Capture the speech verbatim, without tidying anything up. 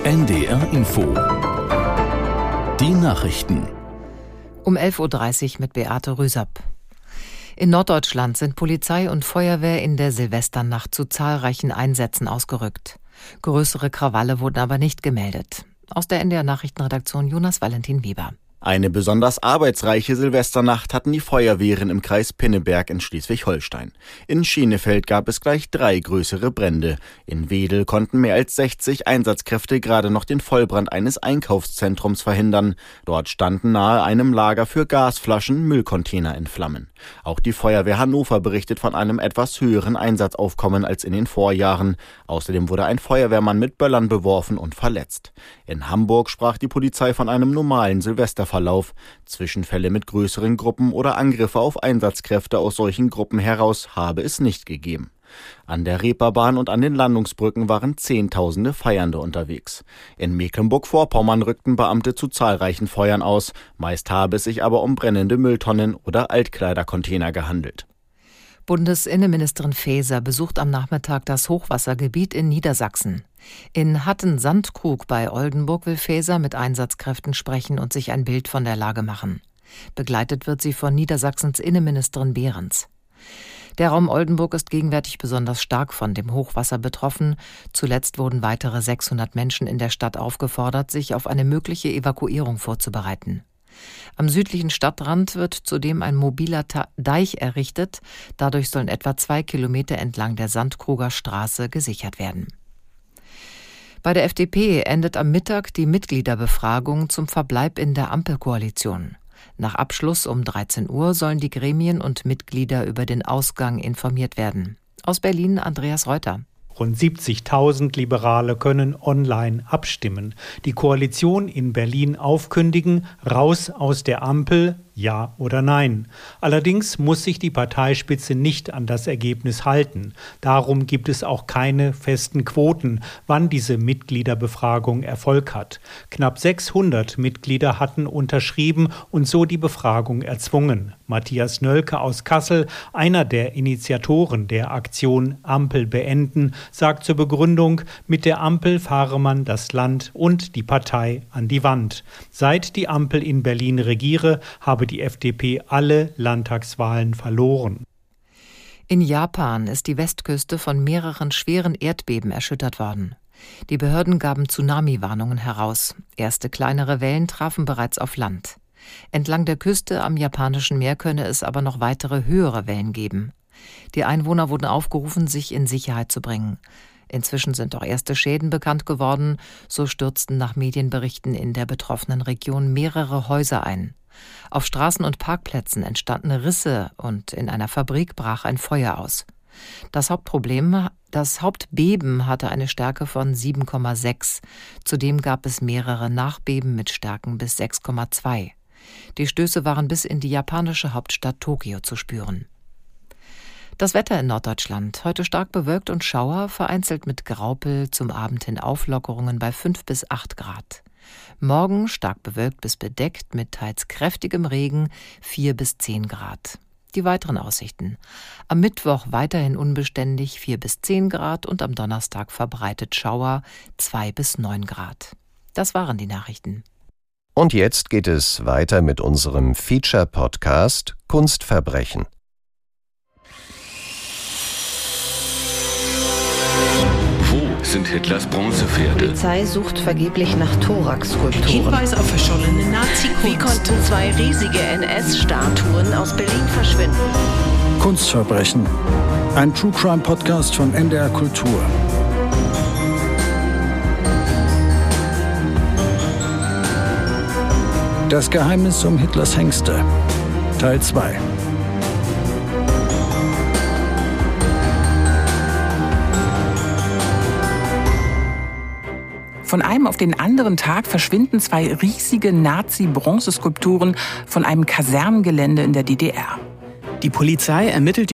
N D R Info. Die Nachrichten. Um elf Uhr dreißig mit Beate Rüsapp. In Norddeutschland sind Polizei und Feuerwehr in der Silvesternacht zu zahlreichen Einsätzen ausgerückt. Größere Krawalle wurden aber nicht gemeldet. Aus der N D R Nachrichtenredaktion Jonas Valentin Weber. Eine besonders arbeitsreiche Silvesternacht hatten die Feuerwehren im Kreis Pinneberg in Schleswig-Holstein. In Schenefeld gab es gleich drei größere Brände. In Wedel konnten mehr als sechzig Einsatzkräfte gerade noch den Vollbrand eines Einkaufszentrums verhindern. Dort standen nahe einem Lager für Gasflaschen Müllcontainer in Flammen. Auch die Feuerwehr Hannover berichtet von einem etwas höheren Einsatzaufkommen als in den Vorjahren. Außerdem wurde ein Feuerwehrmann mit Böllern beworfen und verletzt. In Hamburg sprach die Polizei von einem normalen Silvesterverlauf. Zwischenfälle mit größeren Gruppen oder Angriffe auf Einsatzkräfte aus solchen Gruppen heraus habe es nicht gegeben. An der Reeperbahn und an den Landungsbrücken waren Zehntausende Feiernde unterwegs. In Mecklenburg-Vorpommern rückten Beamte zu zahlreichen Feuern aus. Meist habe es sich aber um brennende Mülltonnen oder Altkleidercontainer gehandelt. Bundesinnenministerin Faeser besucht am Nachmittag das Hochwassergebiet in Niedersachsen. In Hatten-Sandkrug bei Oldenburg will Faeser mit Einsatzkräften sprechen und sich ein Bild von der Lage machen. Begleitet wird sie von Niedersachsens Innenministerin Behrens. Der Raum Oldenburg ist gegenwärtig besonders stark von dem Hochwasser betroffen. Zuletzt wurden weitere sechshundert Menschen in der Stadt aufgefordert, sich auf eine mögliche Evakuierung vorzubereiten. Am südlichen Stadtrand wird zudem ein mobiler Deich errichtet. Dadurch sollen etwa zwei Kilometer entlang der Sandkruger Straße gesichert werden. Bei der F D P endet am Mittag die Mitgliederbefragung zum Verbleib in der Ampelkoalition. Nach Abschluss um dreizehn Uhr sollen die Gremien und Mitglieder über den Ausgang informiert werden. Aus Berlin Andreas Reuter. Rund siebzigtausend Liberale können online abstimmen. Die Koalition in Berlin aufkündigen, raus aus der Ampel, ja oder nein. Allerdings muss sich die Parteispitze nicht an das Ergebnis halten. Darum gibt es auch keine festen Quoten, wann diese Mitgliederbefragung Erfolg hat. Knapp sechshundert Mitglieder hatten unterschrieben und so die Befragung erzwungen. Matthias Nölke aus Kassel, einer der Initiatoren der Aktion Ampel beenden, sagt zur Begründung, mit der Ampel fahre man das Land und die Partei an die Wand. Seit die Ampel in Berlin regiere, habe die F D P alle Landtagswahlen verloren. In Japan ist die Westküste von mehreren schweren Erdbeben erschüttert worden. Die Behörden gaben Tsunami-Warnungen heraus. Erste kleinere Wellen trafen bereits auf Land. Entlang der Küste am japanischen Meer könne es aber noch weitere höhere Wellen geben. Die Einwohner wurden aufgerufen, sich in Sicherheit zu bringen. Inzwischen sind auch erste Schäden bekannt geworden. So stürzten nach Medienberichten in der betroffenen Region mehrere Häuser ein. Auf Straßen und Parkplätzen entstanden Risse und in einer Fabrik brach ein Feuer aus. Das Hauptproblem, das Hauptbeben hatte eine Stärke von sieben Komma sechs. Zudem gab es mehrere Nachbeben mit Stärken bis sechs Komma zwei. Die Stöße waren bis in die japanische Hauptstadt Tokio zu spüren. Das Wetter in Norddeutschland. Heute stark bewölkt und Schauer, vereinzelt mit Graupel, zum Abend hin Auflockerungen bei fünf bis acht Grad. Morgen stark bewölkt bis bedeckt mit teils kräftigem Regen, vier bis zehn Grad. Die weiteren Aussichten. Am Mittwoch weiterhin unbeständig, vier bis zehn Grad und am Donnerstag verbreitet Schauer, zwei bis neun Grad. Das waren die Nachrichten. Und jetzt geht es weiter mit unserem Feature-Podcast Kunstverbrechen. Sind Hitlers Bronzepferde. Die Polizei sucht vergeblich nach Thorax-Skulpturen. Hinweis auf verschollene Nazi-Kunst. Wie konnten zwei riesige N S-Statuen aus Berlin verschwinden? Kunstverbrechen. Ein True-Crime-Podcast von N D R Kultur. Das Geheimnis um Hitlers Hengste. Teil zwei. Von einem auf den anderen Tag verschwinden zwei riesige Nazi-Bronzeskulpturen von einem Kasernengelände in der D D R. Die Polizei ermittelt